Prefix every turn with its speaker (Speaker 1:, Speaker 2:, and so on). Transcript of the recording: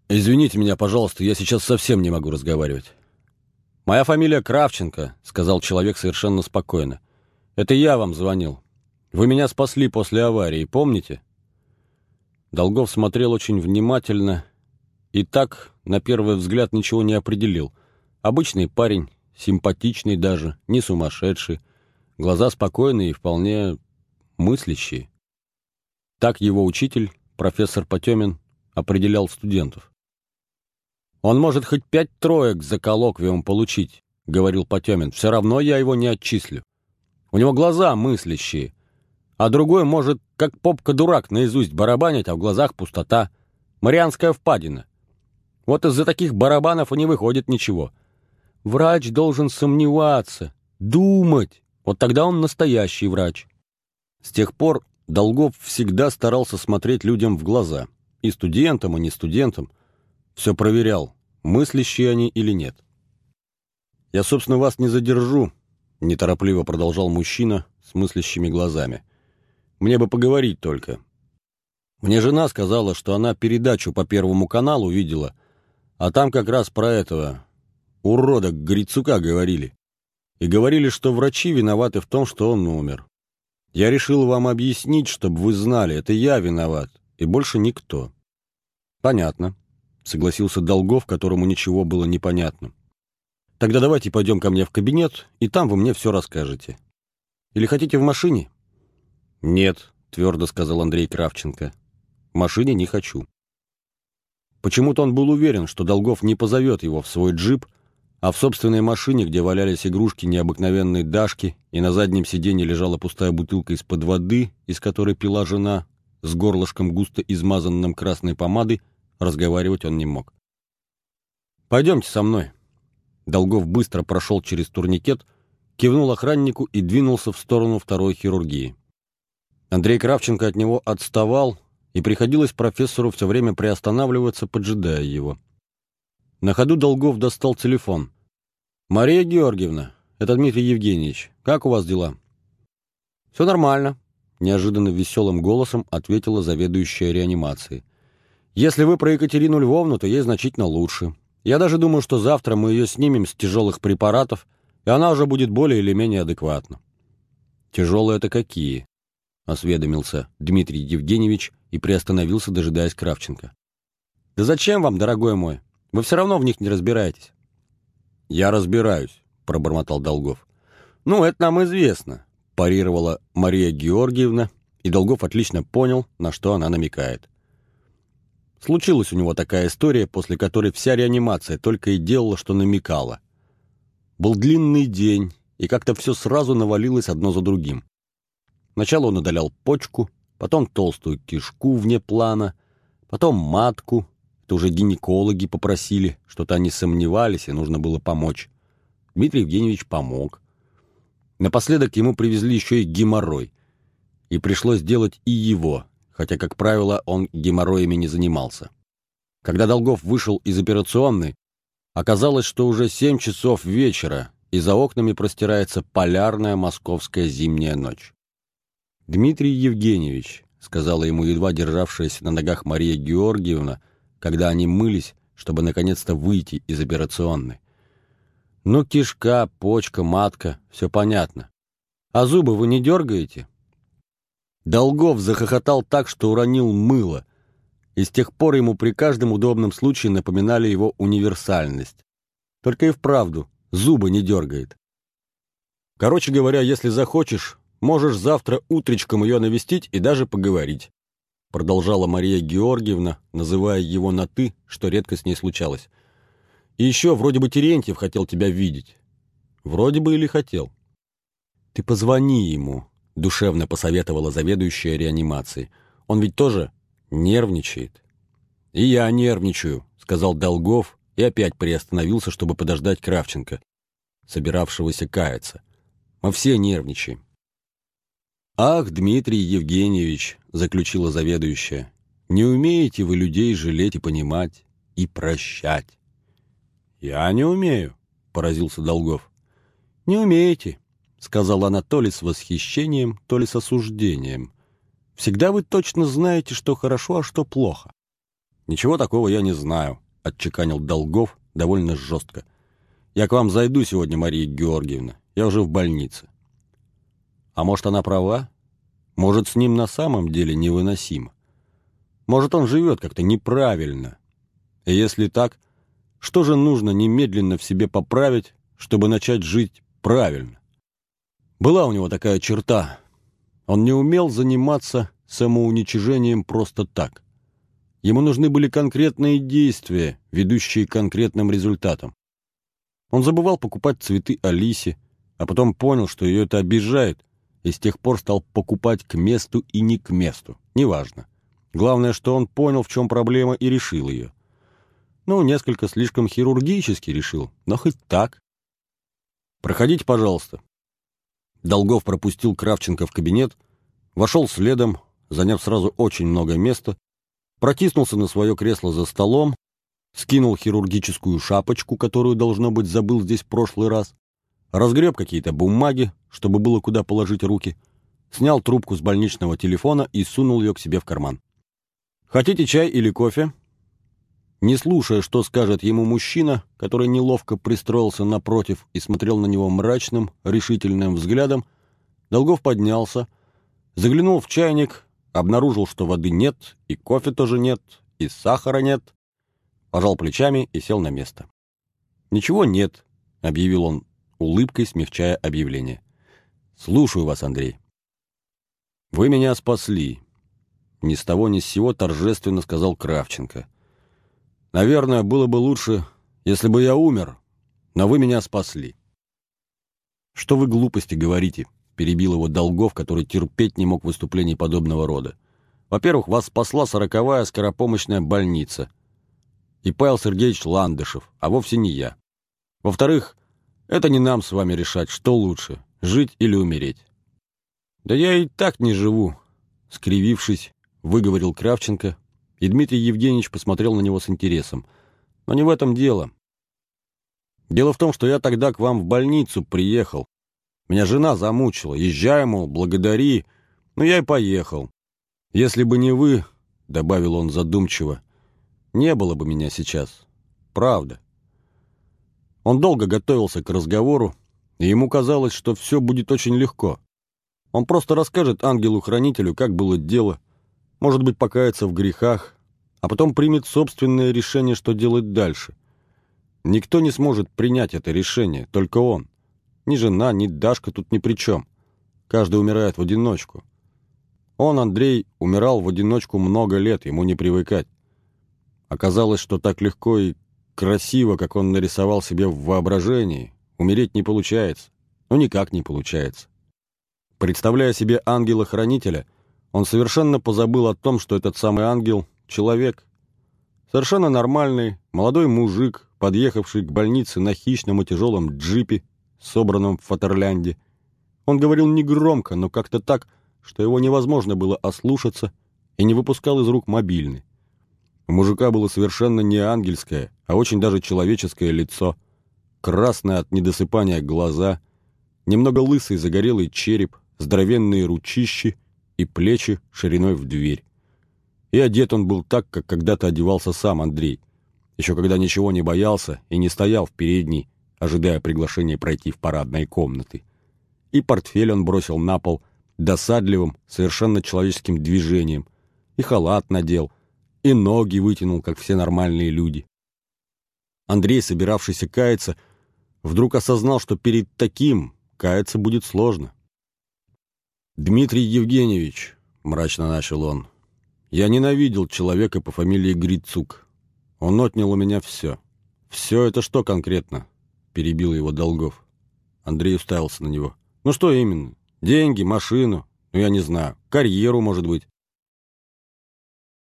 Speaker 1: «Извините меня, пожалуйста, я сейчас совсем не могу разговаривать». «Моя фамилия Кравченко», — сказал человек совершенно спокойно. «Это я вам звонил. Вы меня спасли после аварии, помните?» Долгов смотрел очень внимательно и так, на первый взгляд, ничего не определил. Обычный парень, симпатичный даже, не сумасшедший, глаза спокойные и вполне мыслящие. Так его учитель, профессор Потемин, определял студентов. «Он может хоть 5 троек за коллоквиум получить», — говорил Потемин. «Все равно я его не отчислю. У него глаза мыслящие, а другой может, как попка-дурак, наизусть барабанить, а в глазах пустота. Марианская впадина. Вот из-за таких барабанов и не выходит ничего. Врач должен сомневаться, думать. Вот тогда он настоящий врач». С тех пор Долгов всегда старался смотреть людям в глаза. И студентам, и не студентам. Все проверял, мыслящие они или нет. «Я, собственно, вас не задержу», — неторопливо продолжал мужчина с мыслящими глазами. «Мне бы поговорить только. Мне жена сказала, что она передачу по Первому каналу видела, а там как раз про этого урода Грицука говорили. И говорили, что врачи виноваты в том, что он умер. Я решил вам объяснить, чтобы вы знали, это я виноват, и больше никто». «Понятно», — согласился Долгов, которому ничего было непонятно. «Тогда давайте пойдем ко мне в кабинет, и там вы мне все расскажете. Или хотите в машине?» «Нет», — твердо сказал Андрей Кравченко. «В машине не хочу». Почему-то он был уверен, что Долгов не позовет его в свой джип, а в собственной машине, где валялись игрушки необыкновенной Дашки, и на заднем сиденье лежала пустая бутылка из-под воды, из которой пила жена, с горлышком густо измазанным красной помадой, разговаривать он не мог. «Пойдемте со мной». Долгов быстро прошел через турникет, кивнул охраннику и двинулся в сторону второй хирургии. Андрей Кравченко от него отставал, и приходилось профессору все время приостанавливаться, поджидая его. На ходу Долгов достал телефон. «Мария Георгиевна, это Дмитрий Евгеньевич. Как у вас дела?» «Все нормально», — неожиданно веселым голосом ответила заведующая реанимацией. «Если вы про Екатерину Львовну, то ей значительно лучше. Я даже думаю, что завтра мы ее снимем с тяжелых препаратов, и она уже будет более или менее адекватна». «Тяжелые это какие?» — осведомился Дмитрий Евгеньевич и приостановился, дожидаясь Кравченко. «Да зачем вам, дорогой мой? Вы все равно в них не разбираетесь». «Я разбираюсь», — пробормотал Долгов. «Ну, это нам известно», — парировала Мария Георгиевна, и Долгов отлично понял, на что она намекает. Случилась у него такая история, после которой вся реанимация только и делала, что намекала. Был длинный день, и как-то все сразу навалилось одно за другим. Сначала он удалял почку, потом толстую кишку вне плана, потом матку. Это уже гинекологи попросили, что-то они сомневались, и нужно было помочь. Дмитрий Евгеньевич помог. Напоследок ему привезли еще и геморрой. И пришлось делать и его, хотя, как правило, он геморроями не занимался. Когда Долгов вышел из операционной, оказалось, что уже 7 часов вечера, и за окнами простирается полярная московская зимняя ночь. «Дмитрий Евгеньевич», — сказала ему едва державшаяся на ногах Мария Георгиевна, когда они мылись, чтобы наконец-то выйти из операционной. «Ну, кишка, почка, матка, все понятно. А зубы вы не дергаете?» Долгов захохотал так, что уронил мыло, и с тех пор ему при каждом удобном случае напоминали его универсальность. Только и вправду зубы не дергает. «Короче говоря, если захочешь, можешь завтра утречком ее навестить и даже поговорить», продолжала Мария Георгиевна, называя его на «ты», что редко с ней случалось. «И еще вроде бы Терентьев хотел тебя видеть». «Вроде бы или хотел». «Ты позвони ему», — душевно посоветовала заведующая реанимацией. «Он ведь тоже нервничает». «И я нервничаю», — сказал Долгов и опять приостановился, чтобы подождать Кравченко, собиравшегося каяться. «Мы все нервничаем». «Ах, Дмитрий Евгеньевич», — заключила заведующая, — «не умеете вы людей жалеть и понимать, и прощать». «Я не умею», — поразился Долгов. «Не умеете», — сказала она то ли с восхищением, то ли с осуждением. «Всегда вы точно знаете, что хорошо, а что плохо. «Ничего такого я не знаю», — отчеканил Долгов довольно жестко. «Я к вам зайду сегодня, Мария Георгиевна. Я уже в больнице». А может, она права? Может, с ним на самом деле невыносимо? Может, он живет как-то неправильно? И если так, что же нужно немедленно в себе поправить, чтобы начать жить правильно? Была у него такая черта. Он не умел заниматься самоуничижением просто так. Ему нужны были конкретные действия, ведущие к конкретным результатам. Он забывал покупать цветы Алисе, а потом понял, что ее это обижает, и с тех пор стал покупать к месту и не к месту. Неважно. Главное, что он понял, в чем проблема, и решил ее. Ну, несколько слишком хирургически решил, но хоть так. «Проходите, пожалуйста». Долгов пропустил Кравченко в кабинет, вошел следом, заняв сразу очень много места, протиснулся на свое кресло за столом, скинул хирургическую шапочку, которую, должно быть, забыл здесь в прошлый раз, разгреб какие-то бумаги, чтобы было куда положить руки, снял трубку с больничного телефона и сунул ее к себе в карман. «Хотите чай или кофе?» Не слушая, что скажет ему мужчина, который неловко пристроился напротив и смотрел на него мрачным, решительным взглядом, Долгов поднялся, заглянул в чайник, обнаружил, что воды нет, и кофе тоже нет, и сахара нет, пожал плечами и сел на место. «Ничего нет», — объявил он, улыбкой смягчая объявление. «Слушаю вас, Андрей». «Вы меня спасли», — ни с того ни с сего торжественно сказал Кравченко. «Наверное, было бы лучше, если бы я умер, но вы меня спасли». «Что вы глупости говорите?» — перебил его Долгов, который терпеть не мог выступлений подобного рода. «Во-первых, вас спасла 40-я скоропомощная больница и Павел Сергеевич Ландышев, а вовсе не я. Во-вторых, это не нам с вами решать, что лучше, жить или умереть». «Да я и так не живу», — скривившись, выговорил Кравченко, и Дмитрий Евгеньевич посмотрел на него с интересом. «Но не в этом дело. Дело в том, что я тогда к вам в больницу приехал. Меня жена замучила. Езжай, мол, благодари. Ну, я и поехал. Если бы не вы, — добавил он задумчиво, — не было бы меня сейчас. Правда». Он долго готовился к разговору, и ему казалось, что все будет очень легко. Он просто расскажет ангелу-хранителю, как было дело, может быть, покается в грехах, а потом примет собственное решение, что делать дальше. Никто не сможет принять это решение, только он. Ни жена, ни Дашка тут ни при чем. Каждый умирает в одиночку. Он, Андрей, умирал в одиночку много лет, ему не привыкать. Оказалось, что так легко и красиво, как он нарисовал себе в воображении, умереть не получается. Ну, никак не получается. Представляя себе ангела-хранителя, он совершенно позабыл о том, что этот самый ангел — человек. Совершенно нормальный, молодой мужик, подъехавший к больнице на хищном и тяжелом джипе, собранном в Фатерлянде. Он говорил негромко, но как-то так, что его невозможно было ослушаться, и не выпускал из рук мобильный. У мужика было совершенно не ангельское, а очень даже человеческое лицо, красное от недосыпания глаза, немного лысый загорелый череп, здоровенные ручищи и плечи шириной в дверь. И одет он был так, как когда-то одевался сам Андрей, еще когда ничего не боялся и не стоял в передней, ожидая приглашения пройти в парадные комнаты. И портфель он бросил на пол досадливым, совершенно человеческим движением, и халат надел, и ноги вытянул, как все нормальные люди. Андрей, собиравшийся каяться, вдруг осознал, что перед таким каяться будет сложно. «Дмитрий Евгеньевич», — мрачно начал он, — «я ненавидел человека по фамилии Грицук. Он отнял у меня все». «Все это что конкретно?» — перебил его Долгов. Андрей уставился на него. «Ну что именно? Деньги, машину? Ну, я не знаю. Карьеру, может быть.